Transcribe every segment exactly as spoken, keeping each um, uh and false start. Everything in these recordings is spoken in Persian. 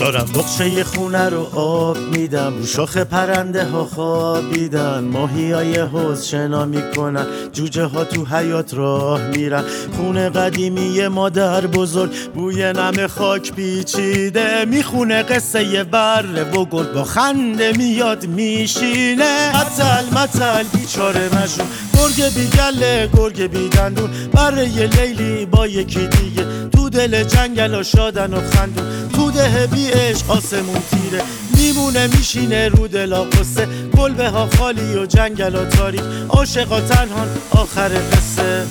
دارم بخشه خونه رو آب میدم، رو شاخ پرنده ها خوابیدن، ماهی های حوض شنا میکنن، جوجه ها تو حیات راه میرن. خونه قدیمی مادر بزرگ بوی نم خاک پیچیده، میخونه قصه ی بره و گل با خنده میاد میشینه. متل متل بیچاره مجنون، گرگ بی گله گرگ بی دندون، بره ی لیلی با یکی دیگه تو دل جنگل شادن و خندون. تو ده بی عشق آسمون تیره، میمونه میشینه رو دلا قصه، کلبه ها خالی و جنگل ها تاریک، عاشقا تنهان آخر قصه.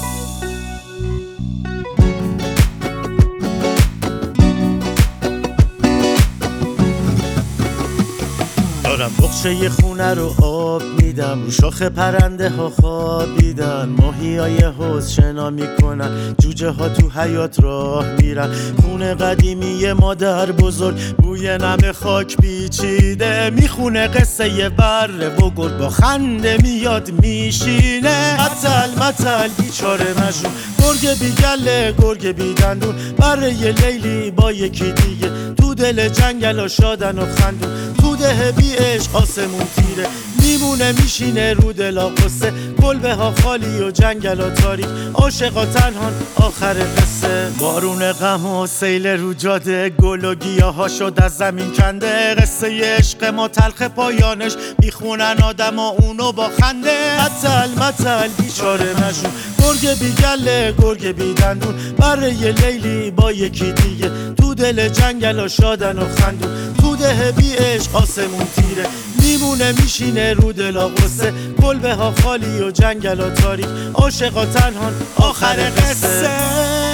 دارم بخشه ی خونه رو آب میدم، رو شاخ پرنده ها خوابیدن، ماهی های حوض شنا میکنن، جوجه ها تو حیات راه میرن. خونه قدیمی مادر بزرگ بوی نم خاک پیچیده، میخونه قصه ی بره و گل با خنده میاد میشینه. متل متل بیچاره مجنون، گرگ بی گله گرگ بی دندون، بره ی لیلی با یکی دیگه تو دل جنگل شادن و خندون. تو ده بی عشق آسمون تیره، میمونه میشینه رو دلا قصه، کلبه ها خالی و جنگل ها تاریک، عاشقا تنهان آخر قصه. بارون غم و سیل رو جاده، گل و گیاه ها شد از زمین کنده، قصه ی عشق ما تلخ پایانش، میخونن آدم ها اونو با خنده. متل متل بیچاره مجنون، گرگ بی گله گرگ بی دندون، بره ی لیلی با یکی دیگه تو دل جنگل شادن و خندون. تو ده بی عشق آسمون تیره، میمونه میشینه رو دلا قصه، کلبه ها خالی و جنگل ها تاریک، عاشقا تنهان آخر قصه.